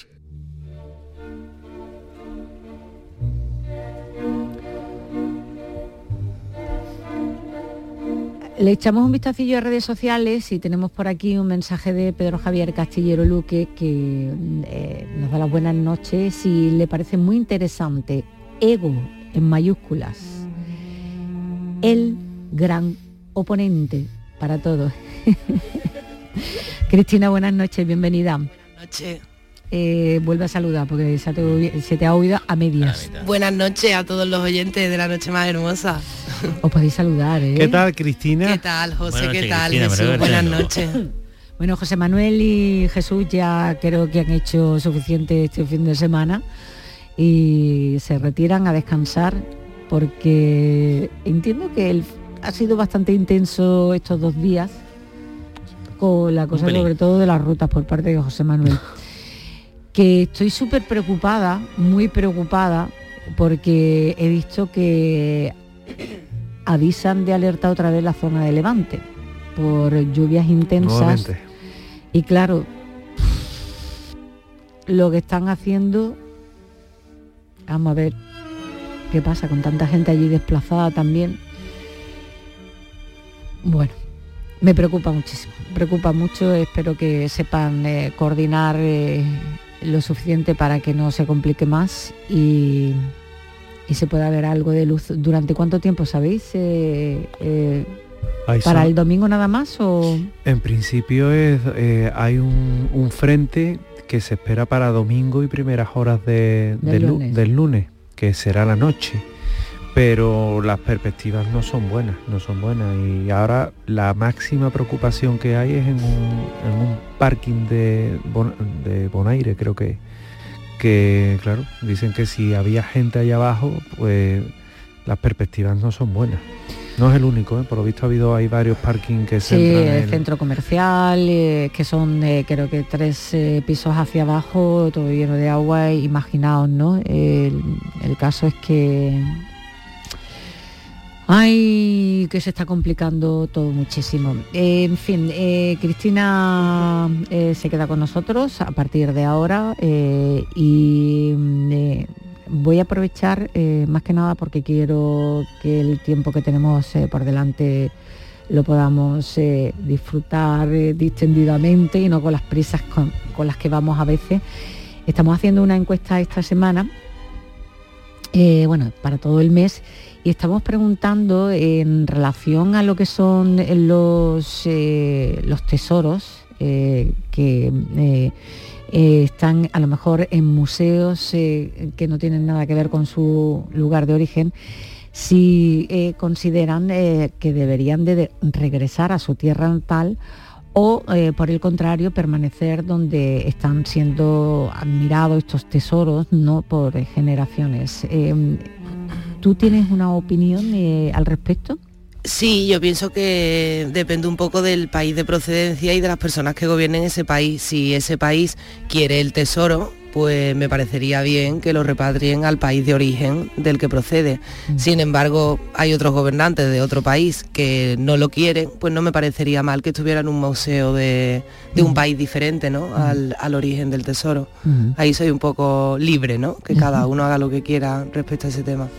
Speaker 4: Le echamos un vistacillo a redes sociales y tenemos por aquí un mensaje de Pedro Javier Castillero Luque, que eh, nos da las buenas noches y le parece muy interesante. Ego en mayúsculas, el gran oponente para todos. Cristina, buenas noches, bienvenida.
Speaker 8: Buenas noches.
Speaker 4: Eh, vuelve a saludar porque se te, se te ha oído a medias.
Speaker 8: Buenas noches a todos los oyentes de La Noche Más Hermosa.
Speaker 4: Os podéis saludar, ¿eh?
Speaker 6: ¿Qué tal, Cristina?
Speaker 8: ¿Qué tal, José?
Speaker 7: Buenas
Speaker 8: ¿Qué
Speaker 7: noches,
Speaker 8: tal,
Speaker 7: Cristina,
Speaker 8: Jesús? Buenas noches.
Speaker 4: Bueno, José Manuel y Jesús ya creo que han hecho suficiente este fin de semana y se retiran a descansar, porque entiendo que el, ha sido bastante intenso estos dos días con la cosa sobre todo de las rutas por parte de José Manuel. Que estoy súper preocupada, muy preocupada, porque he visto que avisan de alerta otra vez la zona de Levante por lluvias intensas. Nuevamente. Y claro, lo que están haciendo, vamos a ver qué pasa con tanta gente allí desplazada también. Bueno, me preocupa muchísimo, me preocupa mucho. Espero que sepan eh, coordinar eh, lo suficiente para que no se complique más y, y se pueda ver algo de luz. ¿Durante cuánto tiempo, sabéis? Eh, eh, ¿Para el domingo nada más o...?
Speaker 6: En principio es, eh, hay un, un frente que se espera para domingo y primeras horas de, del, de lunes. del lunes, que será la noche. Pero las perspectivas no son buenas, no son buenas. Y ahora la máxima preocupación que hay es en un, en un parking de, bon, de Bonaire, creo que, que, claro, dicen que si había gente allá abajo, pues las perspectivas no son buenas. No es el único, ¿eh? Por lo visto ha habido, hay varios parkings que se
Speaker 4: sí,
Speaker 6: entran en
Speaker 4: el centro comercial, eh, que son eh, creo que tres eh, pisos hacia abajo, todo lleno de agua. Imaginaos, ¿no? El, el caso es que... Ay, que se está complicando todo muchísimo. Eh, en fin, eh, Cristina eh, se queda con nosotros a partir de ahora eh, y eh, voy a aprovechar eh, más que nada porque quiero que el tiempo que tenemos eh, por delante lo podamos eh, disfrutar eh, distendidamente y no con las prisas con, con las que vamos a veces. Estamos haciendo una encuesta esta semana, eh, bueno, para todo el mes. Y estamos preguntando en relación a lo que son los, eh, los tesoros eh, que eh, eh, están a lo mejor en museos eh, que no tienen nada que ver con su lugar de origen, si eh, consideran eh, que deberían de regresar a su tierra natal o, eh, por el contrario, permanecer donde están siendo admirados estos tesoros, no por eh, generaciones. Eh, ¿Tú tienes una opinión eh, al respecto?
Speaker 8: Sí, yo pienso que depende un poco del país de procedencia y de las personas que gobiernen ese país. Si ese país quiere el tesoro, pues me parecería bien que lo repatrien al país de origen del que procede. Mm. Sin embargo, hay otros gobernantes de otro país que no lo quieren, pues no me parecería mal que estuviera en un museo de, de un mm. país diferente, ¿no? Mm. Al, al origen del tesoro. Mm. Ahí soy un poco libre, ¿no? Que cada uno haga lo que quiera respecto a ese tema.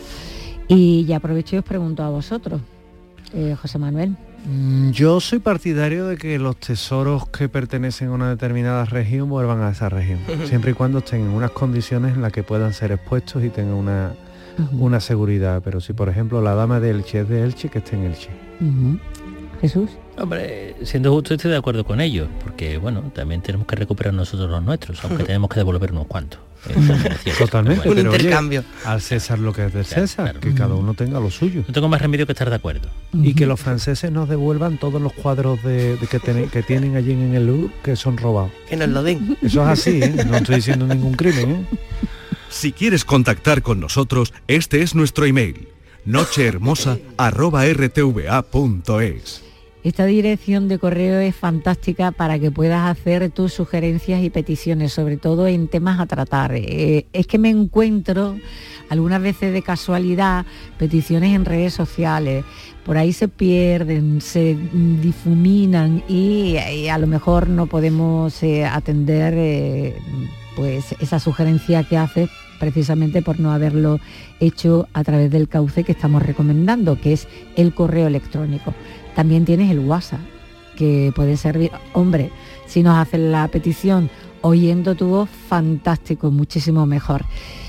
Speaker 4: Y ya aprovecho y os pregunto a vosotros, eh, José Manuel.
Speaker 6: Yo soy partidario de que los tesoros que pertenecen a una determinada región vuelvan a esa región, siempre y cuando estén en unas condiciones en las que puedan ser expuestos y tengan una, uh-huh. una seguridad. Pero si, por ejemplo, la dama de Elche es de Elche, que esté en Elche.
Speaker 4: Uh-huh. Jesús.
Speaker 7: Hombre, siendo justo estoy de acuerdo con ellos, porque bueno, también tenemos que recuperar nosotros los nuestros, aunque tenemos que devolver unos cuantos.
Speaker 6: Totalmente,
Speaker 8: un
Speaker 6: pero
Speaker 8: intercambio.
Speaker 6: Oye, al César lo que es del
Speaker 7: claro,
Speaker 6: César,
Speaker 7: claro.
Speaker 6: que cada uno tenga lo suyo.
Speaker 7: No tengo más remedio que estar de acuerdo.
Speaker 6: Uh-huh. Y que los franceses nos devuelvan todos los cuadros de, de que, ten, que tienen allí en el Louvre que son robados.
Speaker 8: Que nos lo den.
Speaker 6: Eso es así, ¿eh? No estoy diciendo ningún crimen, ¿eh?
Speaker 1: Si quieres contactar con nosotros, este es nuestro email, nochehermosa arroba r t v a punto es.
Speaker 4: Esta dirección de correo es fantástica para que puedas hacer tus sugerencias y peticiones, sobre todo en temas a tratar. Eh, es que me encuentro algunas veces de casualidad peticiones en redes sociales, por ahí se pierden, se difuminan y, y a lo mejor no podemos eh, atender eh, pues esa sugerencia que haces precisamente por no haberlo hecho a través del cauce que estamos recomendando, que es el correo electrónico. También tienes el WhatsApp, que puede servir. Hombre, si nos hacen la petición oyendo tu voz, fantástico, muchísimo mejor.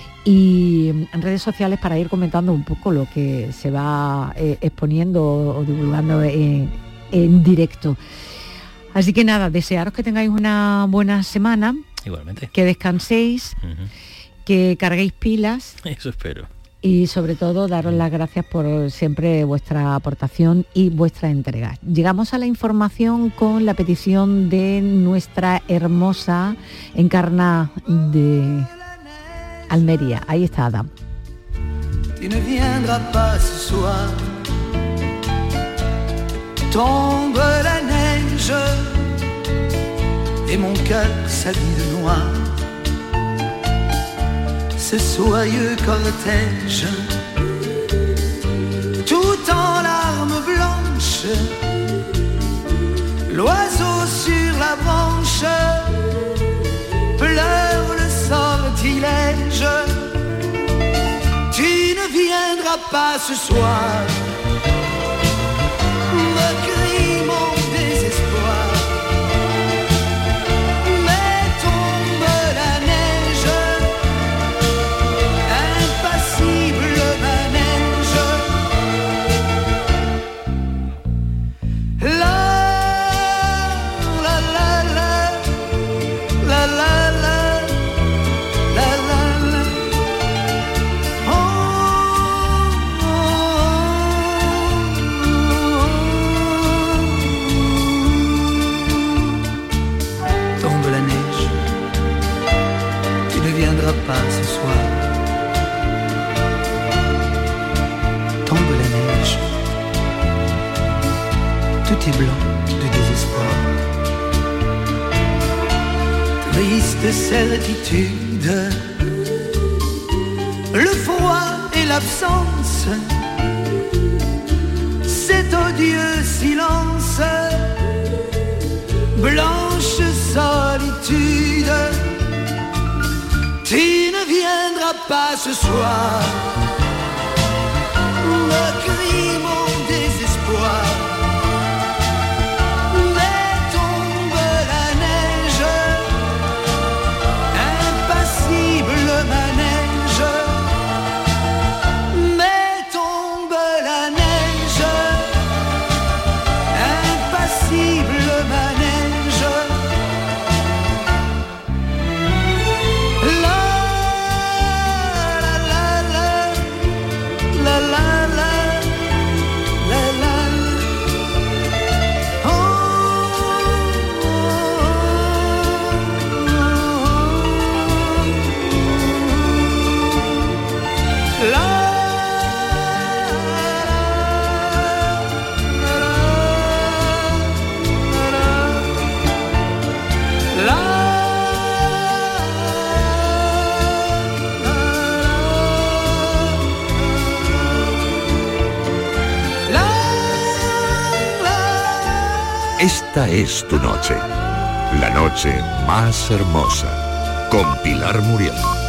Speaker 4: Y en redes sociales para ir comentando un poco lo que se va eh, exponiendo o, o divulgando en, en directo. Así que nada, desearos que tengáis una buena semana.
Speaker 7: Igualmente.
Speaker 4: Que descanséis, uh-huh. que carguéis pilas.
Speaker 7: Eso espero.
Speaker 4: Y sobre todo daros las gracias por siempre vuestra aportación y vuestra entrega. Llegamos a la información con la petición de nuestra hermosa Encarna de Almería. Ahí está Adam.
Speaker 9: Tu ne viendras pas ce soir. Tombe la neige et mon cœur s'habille de noir. Ce soyeux cortège, tout en larmes blanches, l'oiseau sur la branche pleure le sortilège. Tu ne viendras pas ce soir, me crie mon désespoir. Pas ce soir. Tombe la neige, tout est blanc de désespoir. Triste certitude, le froid et l'absence, cet odieux silence, blanche solitude. Tu ne viendras pas ce soir, me crie mon désespoir. Mais tombe la neige, impassible manège. Mais tombe la neige, impassible manège.
Speaker 3: Esta es tu noche. La noche más hermosa. Con Pilar Muriel.